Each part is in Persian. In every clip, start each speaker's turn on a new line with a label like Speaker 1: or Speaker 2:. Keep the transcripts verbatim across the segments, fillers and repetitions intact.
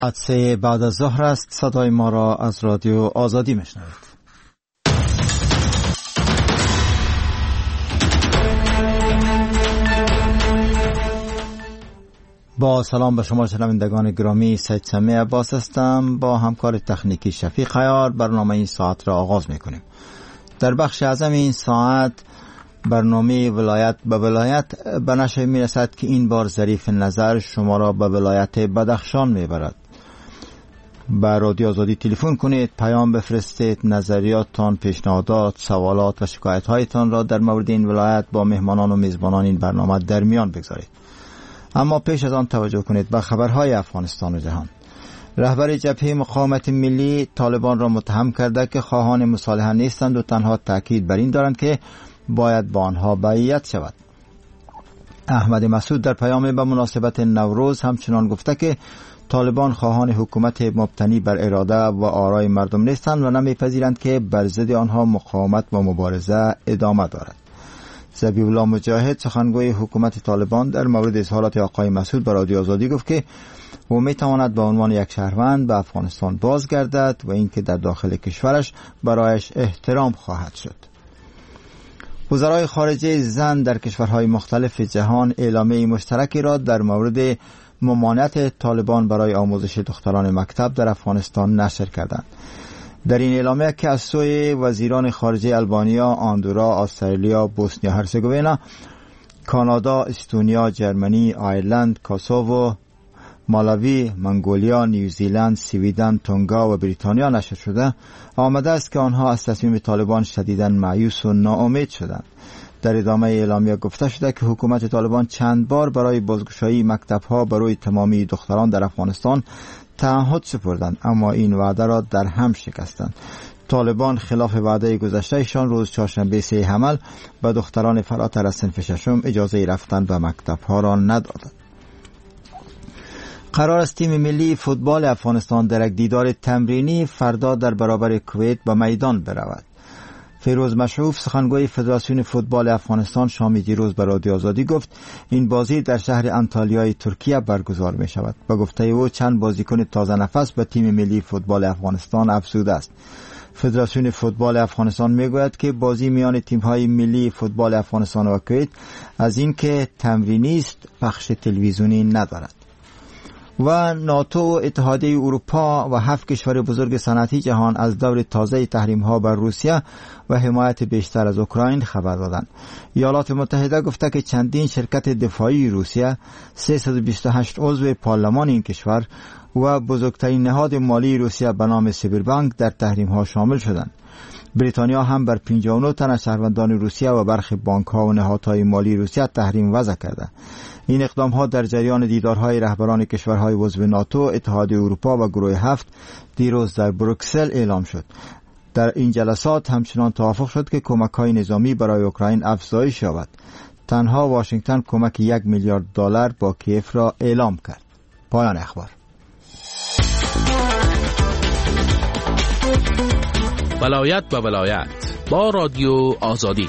Speaker 1: ساعت سه بعد از ظهر است. صدای ما را از رادیو آزادی میشنوید. با سلام به شما شنوندگان گرامی، سید سمیع عباس هستم. با همکار تکنیکی شفیق عیار برنامه این ساعت را آغاز میکنیم. در بخش اعظم این ساعت برنامه ولایت به ولایت به نشر میرسد که این بار ظریف نظر شما را به ولایت بدخشان میبرد. به رادیو آزادی تلفن کنید، پیام بفرستید، نظریاتتان، پیشنهادات، سوالات و شکایت هایتان را در مورد این ولایت با مهمانان و میزبانان این برنامه در میان بگذارید. اما پیش از آن توجه کنید به خبرهای افغانستان و جهان. رهبر جبهه مقاومت ملی طالبان را متهم کرده که خواهان مصالحه نیستند و تنها تاکید بر این دارند که باید با آنها بیعت شود. احمد مسعود در پیام به مناسبت نوروز همچنان گفته که طالبان خواهان حکومت مبتنی بر اراده و آرای مردم نیستند و نمیپذیرند که بر ضد آنها مقاومت و مبارزه ادامه دارد. ذبیح الله مجاهد سخنگوی حکومت طالبان در مورد اظهارات آقای مسعود به رادیو آزادی گفت که او میتواند به عنوان یک شهروند به افغانستان بازگردد و اینکه در داخل کشورش برایش احترام خواهد شد. وزرای خارجه زن در کشورهای مختلف جهان اعلامیه مشترکی را در مورد ممانعت طالبان برای آموزش دختران مکتب در افغانستان نشر کردند. در این اعلامیه که از سوی وزیران خارجه آلبانیا، آندورا، استرالیا، بوسنیا هرزگوینا، کانادا، استونیا، جرمنی، آیرلند، کوسوو، مالاوی، منگولیا، نیوزیلند، سویدن، تونگا و بریتانیا نشر شده، آمده است که آنها از تصمیم طالبان شدیداً مایوس و ناامید شدند. در ادامه اعلامیه گفته شده که حکومت طالبان چند بار برای بازگشایی مکتب‌ها برای تمامی دختران در افغانستان تعهد سپردند، اما این وعده را در هم شکستند. طالبان خلاف وعده گذشتهشان روز چهارشنبه سه حمل به دختران فراتر از صنف ششم اجازه رفتن به مکتب‌ها را ندادند. قرار است تیم ملی فوتبال افغانستان در یک دیدار تمرینی فردا در برابر کویت به میدان برود. فیروز مشعوف سخنگوی فدراسیون فوتبال افغانستان شامی دیروز به رادیو آزادی گفت این بازی در شهر انتالیای ترکیه برگزار می شود. با گفته او چند بازیکن تازه نفس به تیم ملی فوتبال افغانستان افزوده است. فدراسیون فوتبال افغانستان می گوید که بازی میان تیم‌های ملی فوتبال افغانستان و کویت از اینکه تمرینی است پخش تلویزیونی ندارد. و ناتو و اتحادیه اروپا و هفت کشور بزرگ صنعتی جهان از دور تازه تحریم‌ها بر روسیه و حمایت بیشتر از اوکراین خبر دادند. ایالات متحده گفته که چندین شرکت دفاعی روسیه، سیصد و بیست و هشت عضو پارلمان این کشور و بزرگترین نهاد مالی روسیه به نام سیبربانک در تحریم‌ها شامل شدند. بریتانیا هم بر پنجاه و نه تن از شهروندان روسیه و برخی بانک‌ها و نهادهای مالی روسیه تحریم وضع کرده. این اقدام‌ها در جریان دیدارهای رهبران کشورهای عضو ناتو، اتحادیه اروپا و گروه هفت دیروز در بروکسل اعلام شد. در این جلسات همچنان توافق شد که کمک‌های نظامی برای اوکراین افزایش یابد. تنها واشنگتن کمک یک میلیارد دلار با کیف را اعلام کرد. پایان اخبار.
Speaker 2: ولایت به ولایت با رادیو آزادی.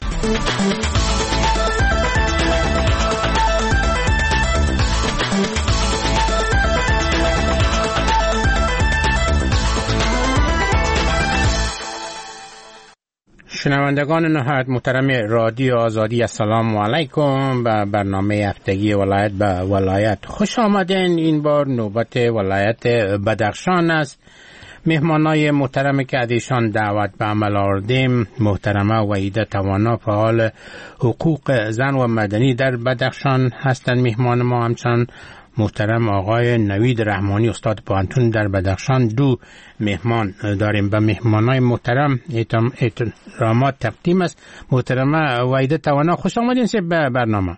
Speaker 3: شنوندگان نهایت محترم رادیو آزادی، السلام علیکم. به برنامه هفتگی ولایت به ولایت خوش آمدین. این بار نوبت ولایت بدخشان است. مهمانای محترم که ازشان دعوت به عمل آوردیم، محترمه وحیده توانا، فعال حقوق زن و مدنی در بدخشان هستند مهمان ما. همچنان محترم آقای نوید رحمانی، استاد پوهنتون در بدخشان. دو مهمان داریم. به مهمانای محترم احترامات تقدیم است. محترمه وحیده توانا، خوش آمدین به برنامه.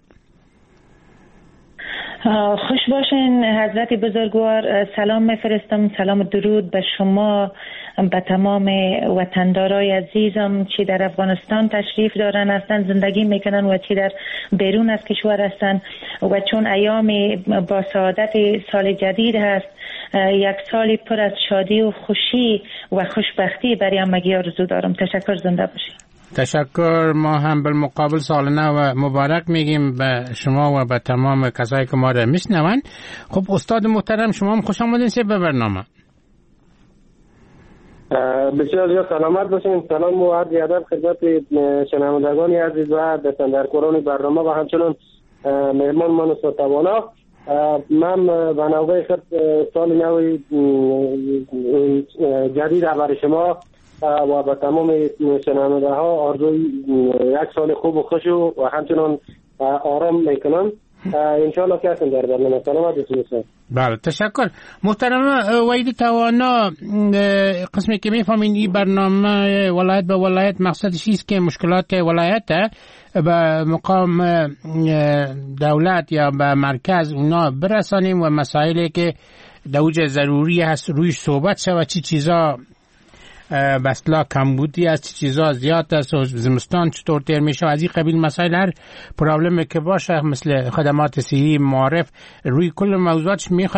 Speaker 4: خوش باشین حضرت بزرگوار. سلام میفرستم، سلام درود به شما، به تمام وطندارای عزیزم چی در افغانستان تشریف دارن هستن، زندگی میکنن و چی در بیرون از کشور هستن. و چون ایام با سعادت سال جدید هست، یک سالی پر از شادی و خوشی و خوشبختی برای همگی آرزو دارم. تشکر، زنده باشید.
Speaker 3: تشکر. ما هم بالمقابل سال نو و مبارک میگیم به شما و به تمام کسایی که ما را میشنون. خب استاد محترم شما هم خوش آمدین به برنامه.
Speaker 5: بسیار زیاد سلامت باشین. سلام و عرض ادب خدمت شنوندگان عزیز و دستاندرکاران برنامه و همچنین مهمان من استاد توانا. من به نوبه خود سال نو جدید برای شما و به تمام شنونده ها آرزوی یک سال خوب و خوش و همچنان آرام میکنم. انشاءالله که هستم در برنامه. سلامت باشید.
Speaker 3: بله تشکر. محترم وحید توانا، قسمی که میفهمین این برنامه ولایت به ولایت مقصدش است که مشکلات ولایت به مقام دولت یا به مرکز اونا برسانیم و مسائلی که دوجه ضروری هست رویش صحبت شود. چی چیزا بسلا کمبودی است، چی چیزا زیاد است و زمستان چطور تیر میشه، از این قبیل مسائل هر پرابلمی که باشه مثل خدمات صحی معرف روی کل موضوعاتش میخواد